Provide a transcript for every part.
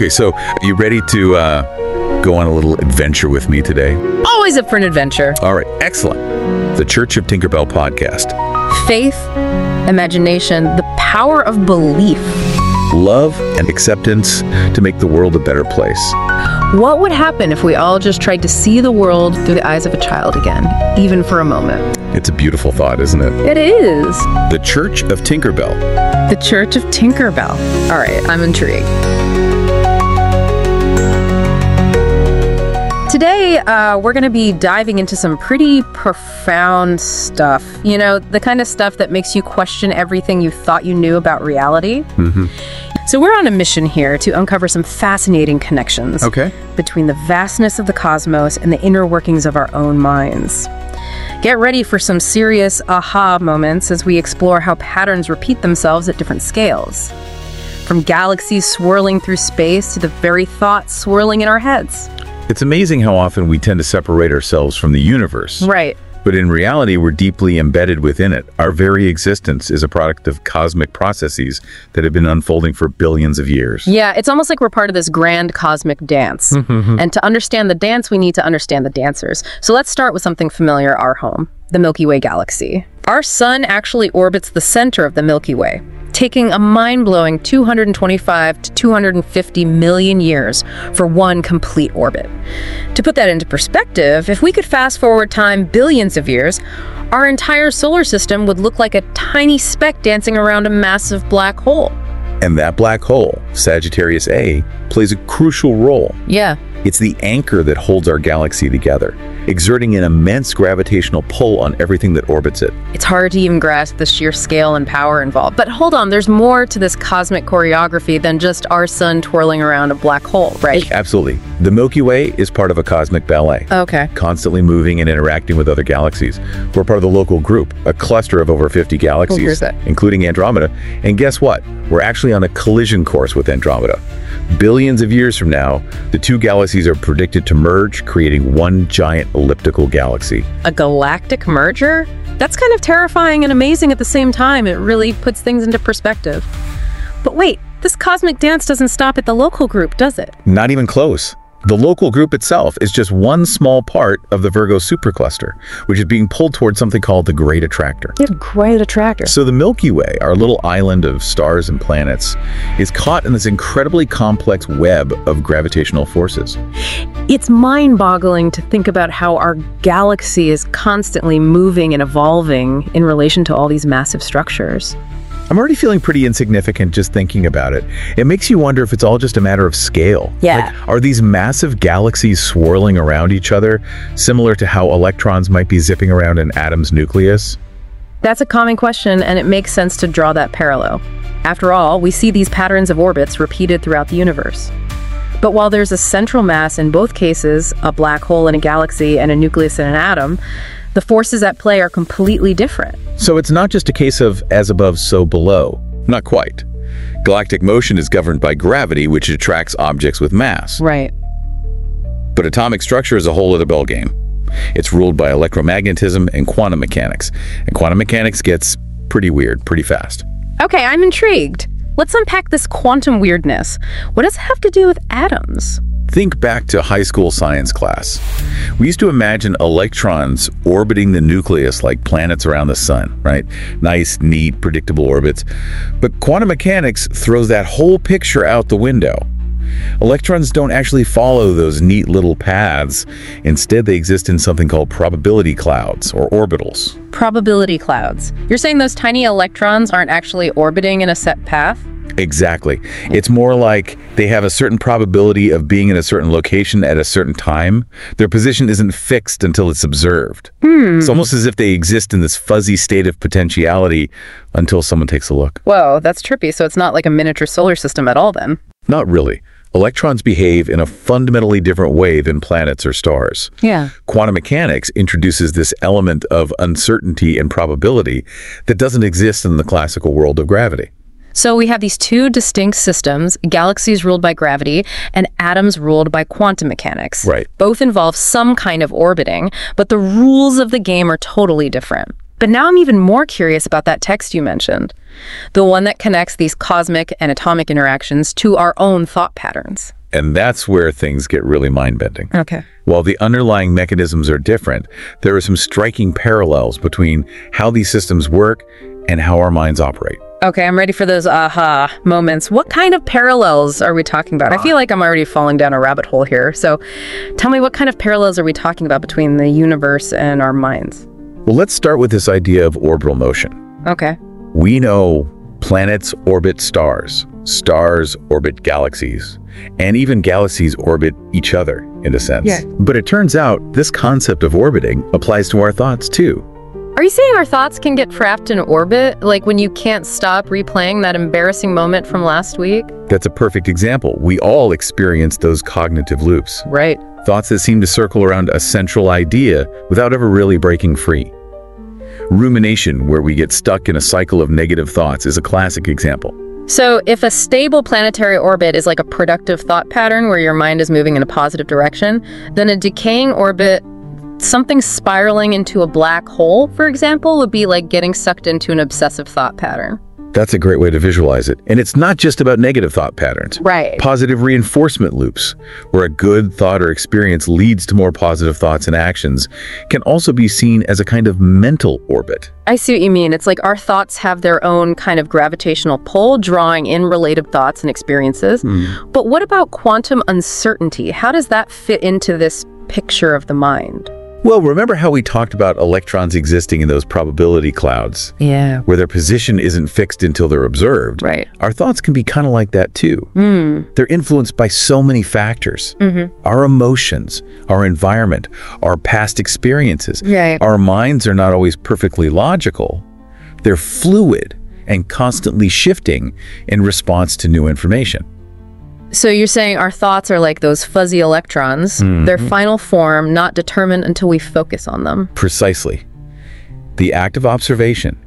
Okay, so you ready to go on a little adventure with me today? Always up for an adventure. All right, excellent. The Church of Tinkerbell podcast. Faith, imagination, the power of belief. Love and acceptance to make the world a better place. What would happen if we all just tried to see the world through the eyes of a child again, even for a moment? It's a beautiful thought, isn't it? It is. The Church of Tinkerbell. The Church of Tinkerbell. All right, I'm intrigued. Today, we're going to be diving into some pretty profound stuff. You know, the kind of stuff that makes you question everything you thought you knew about reality. So we're on a mission here to uncover some fascinating connections between the vastness of the cosmos and the inner workings of our own minds. Get ready for some serious aha moments as we explore how patterns repeat themselves at different scales. From galaxies swirling through space to the very thoughts swirling in our heads. It's amazing how often we tend to separate ourselves from the universe. Right. But in reality, we're deeply embedded within it. Our very existence is a product of cosmic processes that have been unfolding for billions of years. Yeah, it's almost like we're part of this grand cosmic dance. And to understand the dance, we need to understand the dancers. So let's start with something familiar, our home, the Milky Way galaxy. Our sun actually orbits the center of the Milky Way, taking a mind-blowing 225 to 250 million years for one complete orbit. To put that into perspective, if we could fast forward time billions of years, our entire solar system would look like a tiny speck dancing around a massive black hole. And that black hole, Sagittarius A, plays a crucial role. Yeah. It's the anchor that holds our galaxy together, exerting an immense gravitational pull on everything that orbits it. It's hard to even grasp the sheer scale and power involved. But hold on, there's more to this cosmic choreography than just our sun twirling around a black hole, right? Absolutely. The Milky Way is part of a cosmic ballet. Okay. Constantly moving and interacting with other galaxies. We're part of the local group, a cluster of over 50 galaxies, here's that. including Andromeda. And guess what? We're actually on a collision course with Andromeda. Billions of years from now, the two galaxies are predicted to merge, creating one giant elliptical galaxy. A galactic merger? That's kind of terrifying and amazing at the same time. It really puts things into perspective. But wait, this cosmic dance doesn't stop at the local group, does it? Not even close. The local group itself is just one small part of the Virgo supercluster, which is being pulled towards something called the Great Attractor. The Great Attractor. So the Milky Way, our little island of stars and planets, is caught in this incredibly complex web of gravitational forces. It's mind-boggling to think about how our galaxy is constantly moving and evolving in relation to all these massive structures. I'm already feeling pretty insignificant just thinking about it. It makes you wonder if it's all just a matter of scale. Yeah. Like, are these massive galaxies swirling around each other, similar to how electrons might be zipping around an atom's nucleus? That's a common question, and it makes sense to draw that parallel. After all, we see these patterns of orbits repeated throughout the universe. But while there's a central mass in both cases, a black hole in a galaxy and a nucleus in an atom, the forces at play are completely different. So it's not just a case of as above, so below. Not quite. Galactic motion is governed by gravity, which attracts objects with mass. Right. But atomic structure is a whole other ballgame. It's ruled by electromagnetism and quantum mechanics. And quantum mechanics gets pretty weird pretty fast. Okay, I'm intrigued. Let's unpack this quantum weirdness. What does it have to do with atoms? Think back to high school science class. We used to imagine electrons orbiting the nucleus like planets around the sun, right? Nice, neat, predictable orbits. But quantum mechanics throws that whole picture out the window. Electrons don't actually follow those neat little paths. Instead, they exist in something called probability clouds, or orbitals. Probability clouds. You're saying those tiny electrons aren't actually orbiting in a set path? Exactly. It's more like they have a certain probability of being in a certain location at a certain time. Their position isn't fixed until it's observed. It's almost as if they exist in this fuzzy state of potentiality until someone takes a look. Whoa, that's trippy. So it's not like a miniature solar system at all then? Not really. Electrons behave in a fundamentally different way than planets or stars. Yeah. Quantum mechanics introduces this element of uncertainty and probability that doesn't exist in the classical world of gravity. So we have these two distinct systems, galaxies ruled by gravity and atoms ruled by quantum mechanics. Right. Both involve some kind of orbiting, but the rules of the game are totally different. But now I'm even more curious about that text you mentioned, the one that connects these cosmic and atomic interactions to our own thought patterns. And that's where things get really mind-bending. Okay. While the underlying mechanisms are different, there are some striking parallels between how these systems work and how our minds operate. Okay, I'm ready for those aha moments. What kind of parallels are we talking about? I feel like I'm already falling down a rabbit hole here. So tell me, what kind of parallels are we talking about between the universe and our minds? Well, let's start with this idea of orbital motion. Okay. We know planets orbit stars, stars orbit galaxies, and even galaxies orbit each other, in a sense. Yeah. But it turns out this concept of orbiting applies to our thoughts, too. Are you saying our thoughts can get trapped in orbit? Like when you can't stop replaying that embarrassing moment from last week? That's a perfect example. We all experience those cognitive loops. Right. Thoughts that seem to circle around a central idea without ever really breaking free. Rumination, where we get stuck in a cycle of negative thoughts, is a classic example. So if a stable planetary orbit is like a productive thought pattern where your mind is moving in a positive direction, then a decaying orbit, something spiraling into a black hole, for example, would be like getting sucked into an obsessive thought pattern. That's a great way to visualize it. And it's not just about negative thought patterns. Right. Positive reinforcement loops, where a good thought or experience leads to more positive thoughts and actions, can also be seen as a kind of mental orbit. I see what you mean. It's like our thoughts have their own kind of gravitational pull, drawing in related thoughts and experiences. But what about quantum uncertainty? How does that fit into this picture of the mind? Well, remember how we talked about electrons existing in those probability clouds? Yeah. Where their position isn't fixed until they're observed. Right. Our thoughts can be kind of like that too. They're influenced by so many factors. Our emotions, our environment, our past experiences. Right. Our minds are not always perfectly logical. They're fluid and constantly shifting in response to new information. So you're saying our thoughts are like those fuzzy electrons, their final form not determined until we focus on them. Precisely. The act of observation,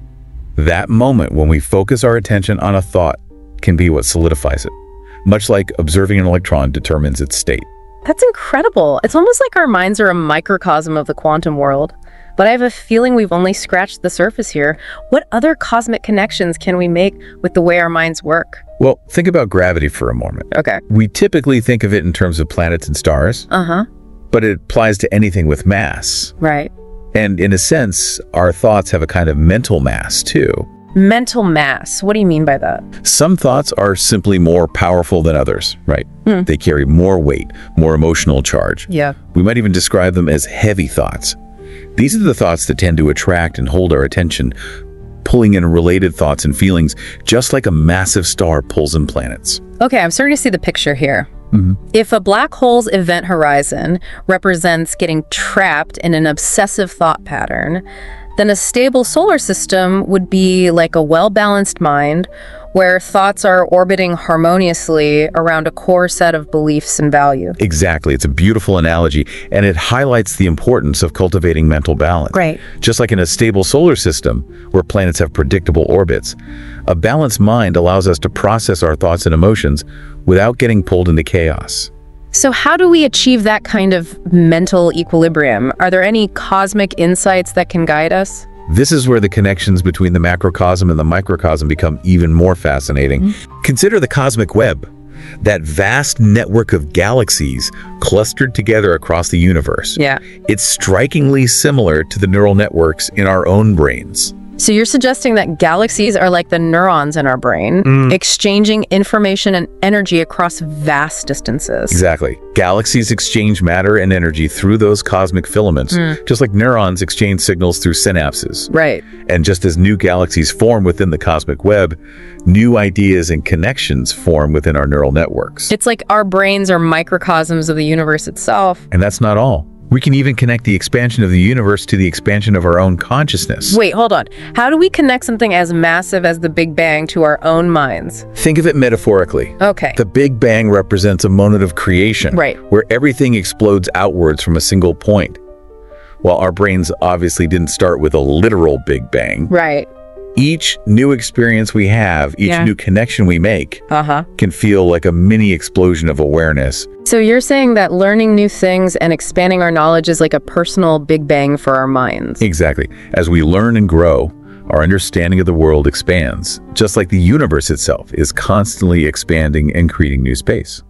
that moment when we focus our attention on a thought, can be what solidifies it, much like observing an electron determines its state. That's incredible. It's almost like our minds are a microcosm of the quantum world. But I have a feeling we've only scratched the surface here. What other cosmic connections can we make with the way our minds work? Well, think about gravity for a moment. Okay. We typically think of it in terms of planets and stars, but it applies to anything with mass. Right. And in a sense, our thoughts have a kind of mental mass too. Mental mass. What do you mean by that? Some thoughts are simply more powerful than others, right? They carry more weight, more emotional charge. Yeah. We might even describe them as heavy thoughts. These are the thoughts that tend to attract and hold our attention, pulling in related thoughts and feelings, just like a massive star pulls in planets. Okay, I'm starting to see the picture here. If a black hole's event horizon represents getting trapped in an obsessive thought pattern, then a stable solar system would be like a well-balanced mind where thoughts are orbiting harmoniously around a core set of beliefs and value. Exactly. It's a beautiful analogy, and it highlights the importance of cultivating mental balance. Right. Just like in a stable solar system, where planets have predictable orbits, a balanced mind allows us to process our thoughts and emotions without getting pulled into chaos. So how do we achieve that kind of mental equilibrium? Are there any cosmic insights that can guide us? This is where the connections between the macrocosm and the microcosm become even more fascinating. Consider the cosmic web, that vast network of galaxies clustered together across the universe. Yeah. It's strikingly similar to the neural networks in our own brains. So you're suggesting that galaxies are like the neurons in our brain, exchanging information and energy across vast distances. Exactly. Galaxies exchange matter and energy through those cosmic filaments, just like neurons exchange signals through synapses. Right. And just as new galaxies form within the cosmic web, new ideas and connections form within our neural networks. It's like our brains are microcosms of the universe itself. And that's not all. We can even connect the expansion of the universe to the expansion of our own consciousness. Wait, hold on. How do we connect something as massive as the Big Bang to our own minds? Think of it metaphorically. Okay. The Big Bang represents a moment of creation, Right. where everything explodes outwards from a single point. While our brains obviously didn't start with a literal Big Bang, Right. each new experience we have, each new connection we make, can feel like a mini explosion of awareness. So you're saying that learning new things and expanding our knowledge is like a personal Big Bang for our minds. Exactly. As we learn and grow, our understanding of the world expands, just like the universe itself is constantly expanding and creating new space.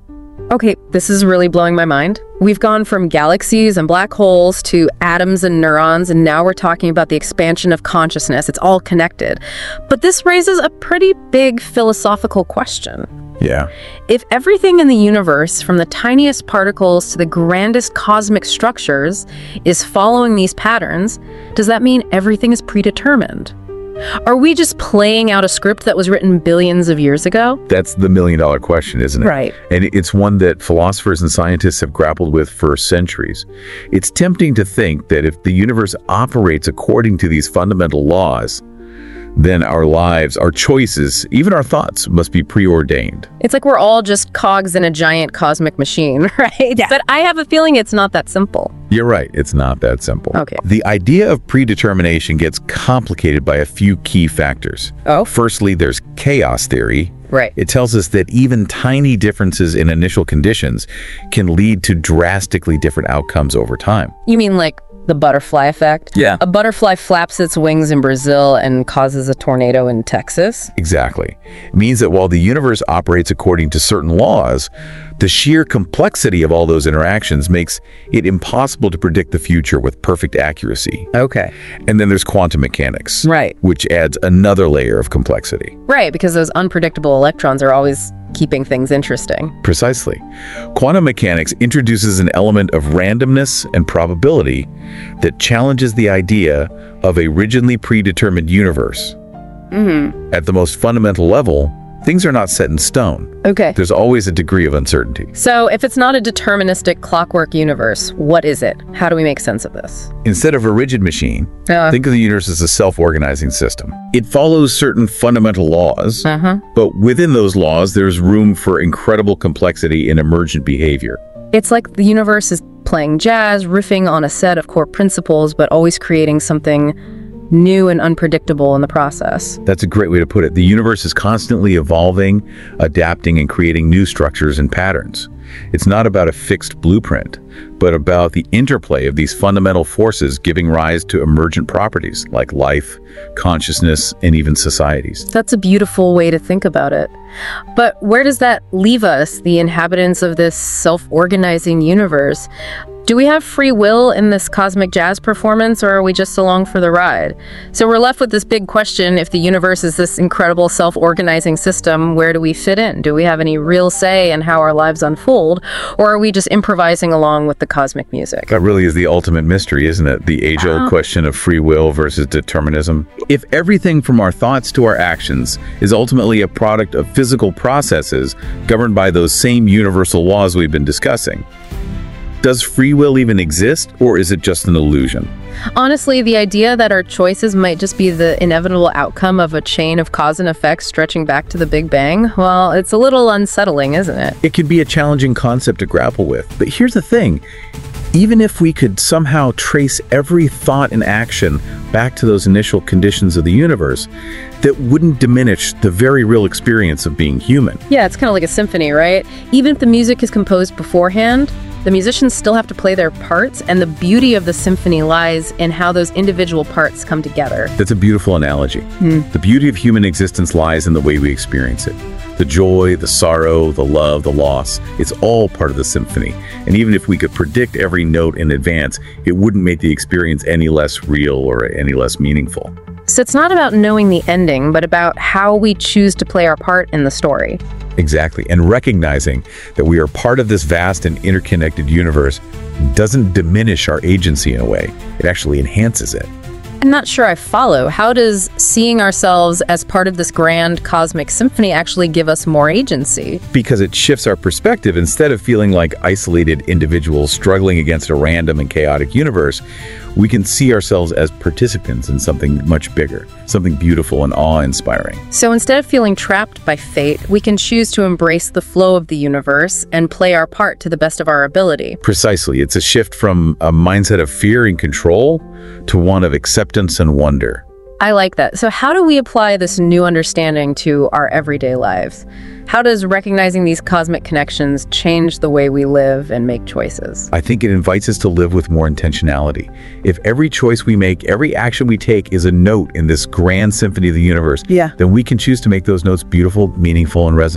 Okay, this is really blowing my mind. We've gone from galaxies and black holes to atoms and neurons, and now we're talking about the expansion of consciousness. It's all connected. But this raises a pretty big philosophical question. Yeah. If everything in the universe, from the tiniest particles to the grandest cosmic structures, is following these patterns, does that mean everything is predetermined? Are we just playing out a script that was written billions of years ago? That's the million-dollar question, isn't it? Right. And it's one that philosophers and scientists have grappled with for centuries. It's tempting to think that if the universe operates according to these fundamental laws, then our lives, our choices, even our thoughts must be preordained. It's like we're all just cogs in a giant cosmic machine, right? Yeah. But I have a feeling it's not that simple. You're right. It's not that simple. Okay. The idea of predetermination gets complicated by a few key factors. Oh? Firstly, there's chaos theory. Right. It tells us that even tiny differences in initial conditions can lead to drastically different outcomes over time. You mean like the butterfly effect? Yeah. A butterfly flaps its wings in Brazil and causes a tornado in Texas? Exactly. It means that while the universe operates according to certain laws, the sheer complexity of all those interactions makes it impossible to predict the future with perfect accuracy. Okay. And then there's quantum mechanics, Right. which adds another layer of complexity. Right, because those unpredictable electrons are always keeping things interesting. Precisely. Quantum mechanics introduces an element of randomness and probability that challenges the idea of a rigidly predetermined universe. At the most fundamental level, things are not set in stone. Okay. There's always a degree of uncertainty. So if it's not a deterministic clockwork universe, what is it? How do we make sense of this? Instead of a rigid machine, think of the universe as a self-organizing system. It follows certain fundamental laws, but within those laws, there's room for incredible complexity in emergent behavior. It's like the universe is playing jazz, riffing on a set of core principles, but always creating something new and unpredictable in the process. That's a great way to put it. The universe is constantly evolving, adapting, and creating new structures and patterns. It's not about a fixed blueprint, but about the interplay of these fundamental forces giving rise to emergent properties like life, consciousness, and even societies. That's a beautiful way to think about it. But where does that leave us, the inhabitants of this self-organizing universe? Do we have free will in this cosmic jazz performance, or are we just along for the ride? So we're left with this big question: if the universe is this incredible self-organizing system, where do we fit in? Do we have any real say in how our lives unfold, or are we just improvising along with the cosmic music? That really is the ultimate mystery, isn't it? The age-old question of free will versus determinism. If everything from our thoughts to our actions is ultimately a product of physical processes governed by those same universal laws we've been discussing, does free will even exist, or is it just an illusion? Honestly, the idea that our choices might just be the inevitable outcome of a chain of cause and effect stretching back to the Big Bang, well, it's a little unsettling, isn't it? It can be a challenging concept to grapple with. But here's the thing. Even if we could somehow trace every thought and action back to those initial conditions of the universe, that wouldn't diminish the very real experience of being human. Yeah, it's kind of like a symphony, right? Even if the music is composed beforehand, the musicians still have to play their parts, and the beauty of the symphony lies in how those individual parts come together. That's a beautiful analogy. The beauty of human existence lies in the way we experience it. The joy, the sorrow, the love, the loss, it's all part of the symphony. And even if we could predict every note in advance, it wouldn't make the experience any less real or any less meaningful. So it's not about knowing the ending, but about how we choose to play our part in the story. Exactly. And recognizing that we are part of this vast and interconnected universe doesn't diminish our agency in a way. It actually enhances it. I'm not sure I follow. How does seeing ourselves as part of this grand cosmic symphony actually give us more agency? Because it shifts our perspective. Instead of feeling like isolated individuals struggling against a random and chaotic universe, we can see ourselves as participants in something much bigger, something beautiful and awe-inspiring. So instead of feeling trapped by fate, we can choose to embrace the flow of the universe and play our part to the best of our ability. Precisely. It's a shift from a mindset of fear and control to one of acceptance and wonder. I like that. So how do we apply this new understanding to our everyday lives? How does recognizing these cosmic connections change the way we live and make choices? I think it invites us to live with more intentionality. If every choice we make, every action we take is a note in this grand symphony of the universe, then we can choose to make those notes beautiful, meaningful, and resonant.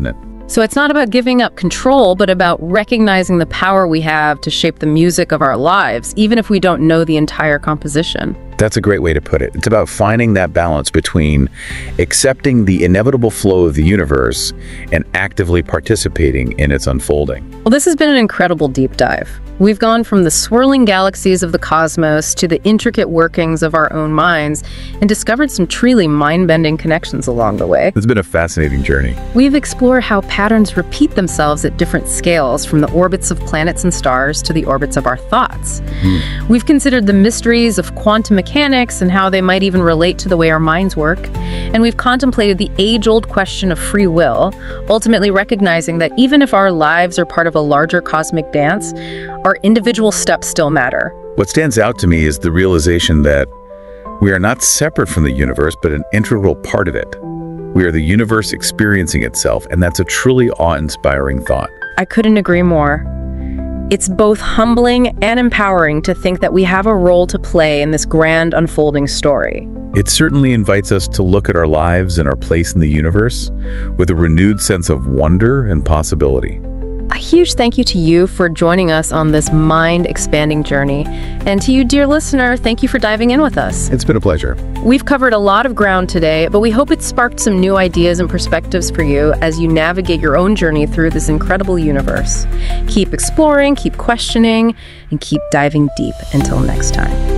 So it's not about giving up control, but about recognizing the power we have to shape the music of our lives, even if we don't know the entire composition. That's a great way to put it. It's about finding that balance between accepting the inevitable flow of the universe and actively participating in its unfolding. Well, this has been an incredible deep dive. We've gone from the swirling galaxies of the cosmos to the intricate workings of our own minds and discovered some truly mind-bending connections along the way. It's been a fascinating journey. We've explored how patterns repeat themselves at different scales, from the orbits of planets and stars to the orbits of our thoughts. We've considered the mysteries of quantum mechanics and how they might even relate to the way our minds work. And we've contemplated the age-old question of free will, ultimately recognizing that even if our lives are part of a larger cosmic dance, our individual steps still matter. What stands out to me is the realization that we are not separate from the universe, but an integral part of it. We are the universe experiencing itself, and that's a truly awe-inspiring thought. I couldn't agree more. It's both humbling and empowering to think that we have a role to play in this grand unfolding story. It certainly invites us to look at our lives and our place in the universe with a renewed sense of wonder and possibility. A huge thank you to you for joining us on this mind-expanding journey. And to you, dear listener, thank you for diving in with us. It's been a pleasure. We've covered a lot of ground today, but we hope it sparked some new ideas and perspectives for you as you navigate your own journey through this incredible universe. Keep exploring, keep questioning, and keep diving deep. Until next time.